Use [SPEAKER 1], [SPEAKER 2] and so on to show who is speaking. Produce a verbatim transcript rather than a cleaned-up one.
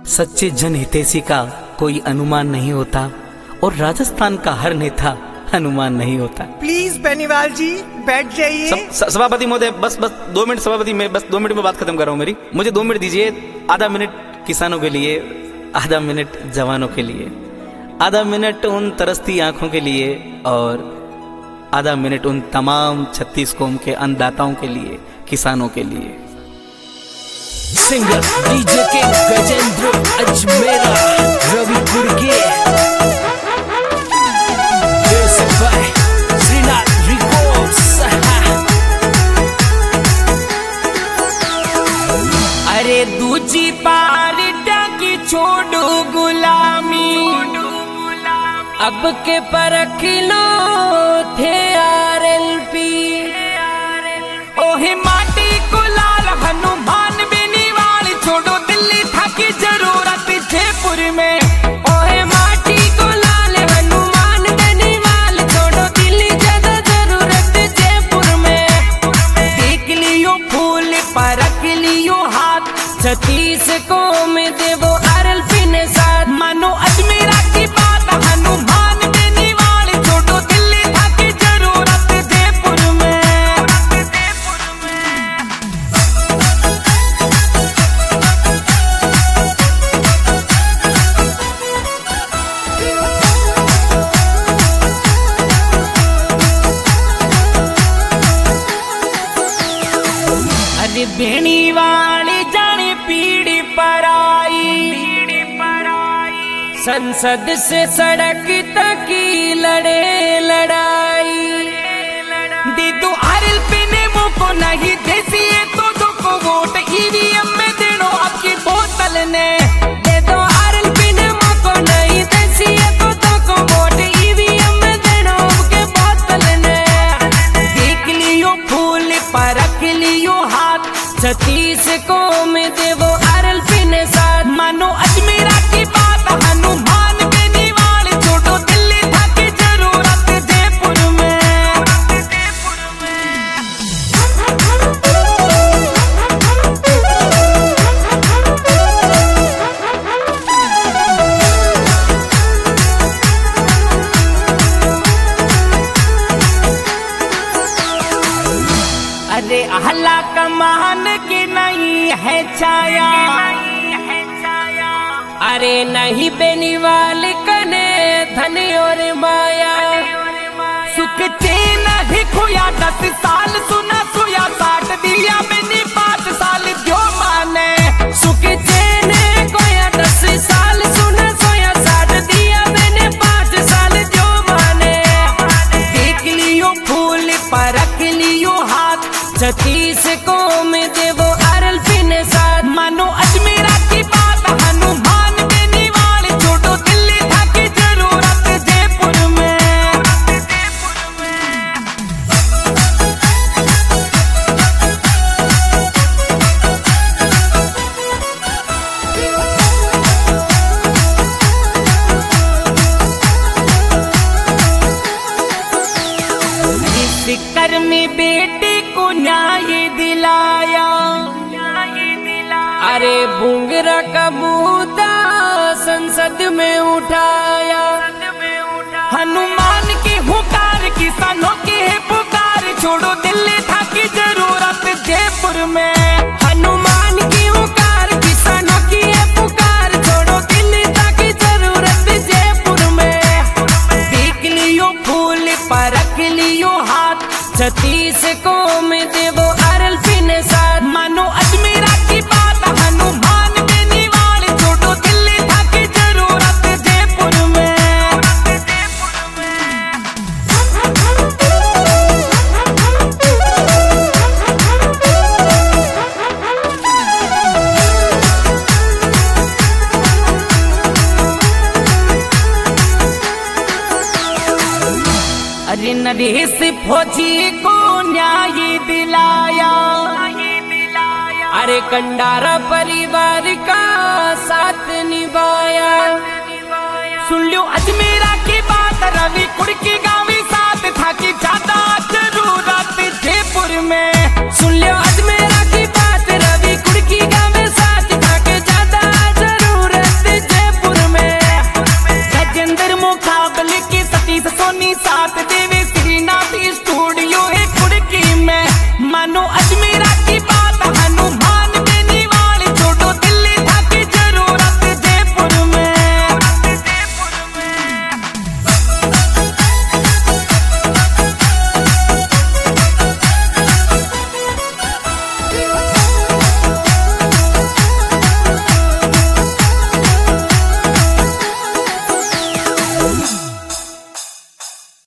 [SPEAKER 1] सच्चे जनहितैषी का कोई अनुमान नहीं होता और राजस्थान का हर नेता अनुमान नहीं होता।
[SPEAKER 2] प्लीज बेनीवाल जी बैठ जाइए।
[SPEAKER 1] सब, सभापति महोदय बस बस दो मिनट सभापति मैं बस दो मिनट में बात खत्म कर रहा हूँ मेरी। मुझे दो मिनट दीजिए। आधा मिनट किसानों के लिए, आधा मिनट जवानों के लिए, आधा मिनट उन तरसती आंखों के लिए और आधा मिनट उन तमाम छत्तीस कौम के अन्नदाताओं के लिए, किसानों के लिए।
[SPEAKER 3] सिंगर डीजे के गजेंद्र अजमेरा रविपुर के श्रीनाथ रिकॉर्ड्स।
[SPEAKER 4] अरे दूजी पारिटा की छोड़ो गुलामी, अब के परख लो थे आर एल पी। ओहे माटी को लाल हनुमान बेनीवाल, छोड़ो दिल्ली था की जरूरत जयपुर में। ओहे माटी को लाल हनुमान बेनीवाल, छोड़ो दिल्ली ज्यादा जरूरत जयपुर में। देख लियो फूल परख लियो हाथ, छत्तीस को में देवो आर एल पी ने साथ। मानो अजमेरा की बात हनुमान बेनीवाल, छोड़ो दिल्ली था की जरूरत जयपुर में। अरे बेनीवाल जाने पीढ़ी पर आई, संसद से सड़क तक की लड़े लड़ाई। दे दो आर एल पी ने मुझको नहीं देसी है तो दो को वोट ईवीएम में दे दो आपकी बोतल ने। दे दो आर एल पी ने मुझको नहीं देसी है तो दो को वोट ईवीएम में दे दो आपके बोतल ने। देख लियो फूल परख लियो हाथ, छत्तीस को में देवो आर एल पी ने साथ। मानो अजमेरा की बात हनुमान बेनीवाल, छोड़ो दिल्ली था की जरूरत जयपुर में। अरे अहला कमान की नहीं है छाया, अरे नहीं बेनीवाल कने धन और माया। सुख चैन ही खोया दस साल, सुना सोया साठ दिया मैंने पाँच साल जो माने। सुख चैन खोया दस साल, सुना सोया साठ दिया मैंने पाँच साल जो माने। देख लियो फूल परख लियो हाथ, छत्तीस को में देवो आर एल पी ने साथ। मानो अजमेरा की बात हनुमान बेनीवाल, छोड़ो दिल्ली था की जरूरत जयपुर में। इस कर्मी बेटे को न्याय दिलाया, अरे बुंगरा का मुद्दा संसद में उठाया। हनुमान की हुकार किसानों की है पुकार, छोड़ो दिल्ली था की जरूरत जयपुर में। हनुमान की हुकार किसानों की है पुकार, छोड़ो दिल्ली था की जरूरत जयपुर में। देख लियो फूल परख लियो हाथ, छत्तीस को में देवो आर एल पी ने साथ। मानो अजमेरा की बात हनुमान बेनीवाल, छोड़ो दिल्ली था की जरूरत जयपुर में। अरे नरेश फौजी को न्याय दिलाया, अरे कंडारा परिवार